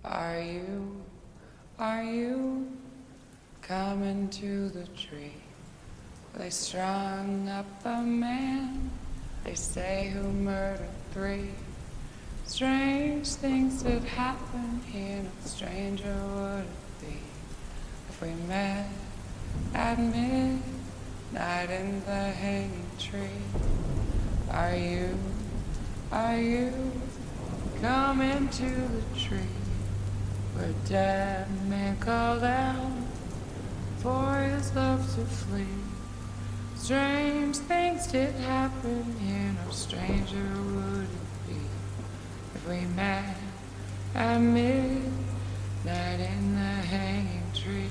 Are you coming to the tree? They strung up a man, they say, who murdered 3. Strange things did happen here, no stranger would it be if we met at midnight in the hanging tree. Are you coming to the tree where dead men called out for his love to flee? Strange things did happen here, no stranger would it be if we met at midnight in the hanging tree.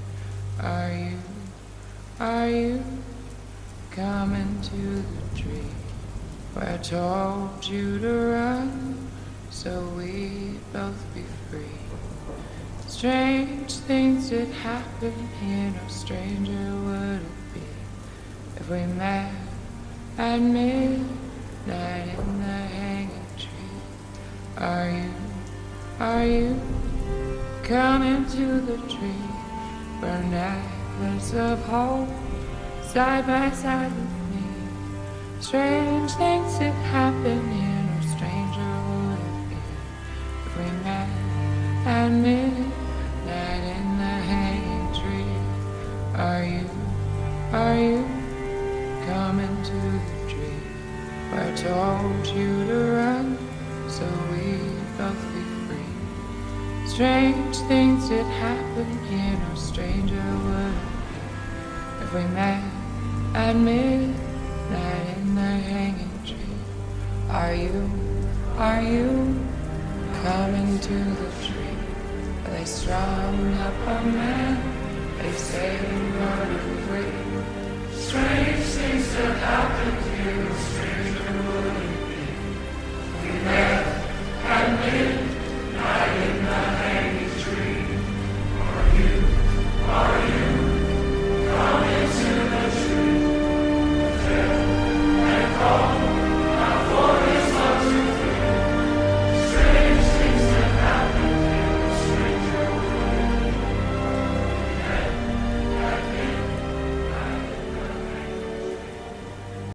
Are you coming to the tree where I told you to run so we'd both be free? Strange things did happen here, no stranger would it be if we met at midnight in the hanging tree. Are you coming to the tree where a necklace of hope side by side with me? Strange things did happen here, no stranger would it be if we met at midnight in the hanging tree. Are you coming to the tree where I told you to run so we'd both be free? Strange things did happen here, no stranger would it be if we met at midnight in the hanging tree. Are you coming to the tree where they strung up a man, they say he murdered 3? Strange things